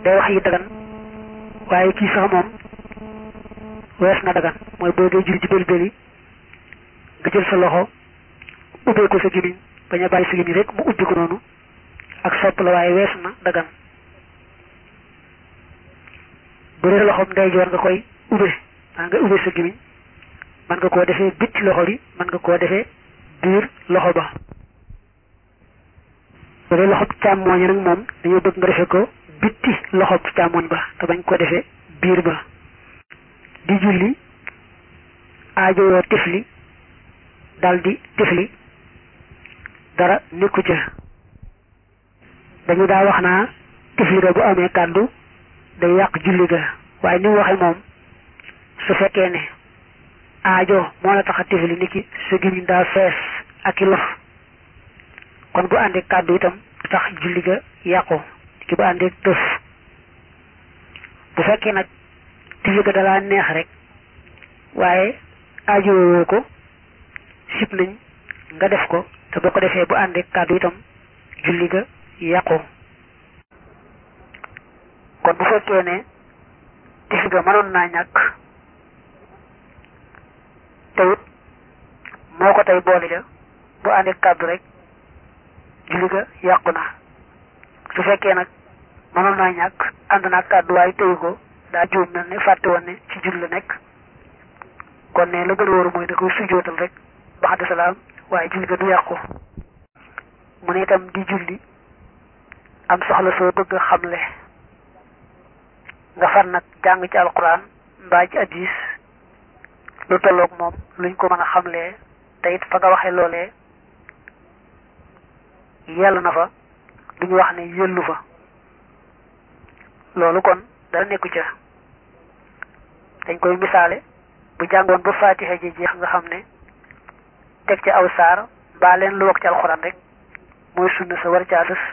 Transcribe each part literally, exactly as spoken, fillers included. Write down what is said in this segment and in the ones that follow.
day wax yi dagan waaye kii sax moom wees na dagan mooy boo dee julli ci bël bëli nga jël sa loxo ubbee ko sa gémmiñ bañ a bàyyi sa gémmiñ rek mu ubbi ko noonu ak sopp la waaye wees na dagan bu dee loxoom ndeyjoor nga koy ubbee maa nga ubbee sa gémmiñ man nga koo defee bitti loxo bi man nga koo defee biir loxo ba bu dee loxo càmmooñ nag moom dañoo bëgg nga defee ko bitti loxo càmmooñ ba te bañ ko defee biir ba di julli aajowoo tifli dal di tifli dara nekku ca dañu daa wax naa tifli ga bu amee kàddu day yàq julli ga waaye ni mu waxee moom su fekkee ne aajo moo la tax a tifli ni ki sa gémmiñ daa fees ak i lof kon bu àndee kàddu itam du tax julli ga yàqu ni ki bu àndee tëf bu fekkee nag tifli ga dalaa neex rek waaye aajo woo ko sib nañ nga def ko te boo ko defee bu àndee kàddu itam julli ga yàqu kon bu fekkee ne tifli ga mënoon naa ñàkk te it moo ko tey boole ja bu àndee kàddu rek julli ga yàqu na su fekkee nag mënoon naa ñàkk ànd naa kàddu waaye teyu ko daa juum mel ne fàtte woon ne ci julli la nekk kon ne la gën a wóoru mooy da koy sujootal rek baxda salaam waaye julli ga du yàqu mu ne itam di julli am soxla soo bëgg a xamle nga far nag jàng ci alquran mbaa ci hadiis lu tolloog moom luñ ko mën a xamlee te it fa nga waxee loolee yell na fa duñu wax ne yellu fa loolu kon dara nekku ca dañ koy misaale bu jàngoon ba faatiha ji jeex nga xam ne teg ci aw saar mbaa leen lu wax ci alxuraan rek mooy sunna sa war caa des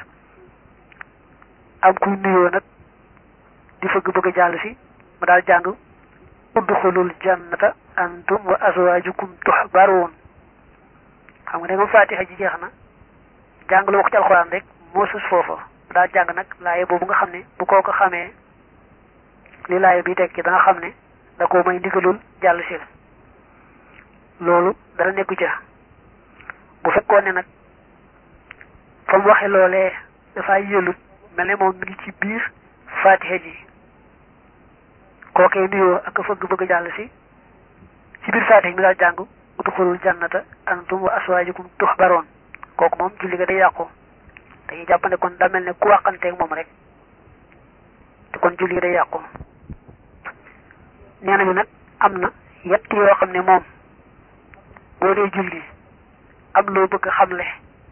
am kuy nuyoo nag di fëgg bëgg a jàll si mu daal jàng udxulul jannata antum wa azwajukum tuhbaroon xam nga ne moom faatiha ji jeex na jàng lu wax ci alxuraan rek moo sus foofa mu daal jàng nag laaye boobu nga xam ne bu koo ko xamee li laaye bi tekki danga xam ne da koo may ndigalul jàll si loolu dara nekku ca bu fekkoon ne nag fa mu waxe loolee dafay yëlut mel ne moom mi ngi ci biir faatiha ji kookee nuyoo ak fëgg bëgg jàll si ci biir faatiha mi daal jàng udxulul jannata antum wa aswaajukum tuhbaroon kooku moom julli ga day yàqu dañuy jàpp ne kon daa mel ne ku waxanteeg moom rek te kon julli ga day yàqu nee nañu nag am na yett yoo xam ne moom boo dee julli am loo bëgg xamle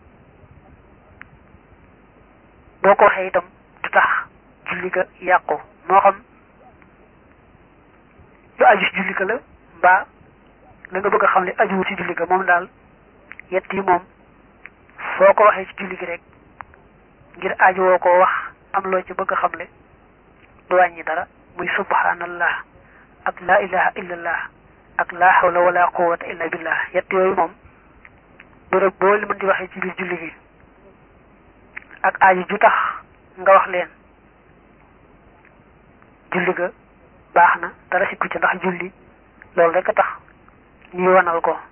boo ko waxee itam du tax julli ga yàqu moo xam lu aju ci julli ga la mbaa la nga bëgg a xamle ajuwul ci julli ga moom daal yett yi moom foo ko waxee ci julli gi rek ngir aju woo koo wax am loo ci bëgg a xamle du wàññi dara muy subhanallah ak laa ilaha illallah ak laa hawla wala quwwata illa billah yett yooyu moom bërëb boo li mën di waxee ci biir julli gi ak aaju ju tax nga wax leen julli ga baax na dara sikku ci ndax julli loolu rek a tax ñuy wanal ko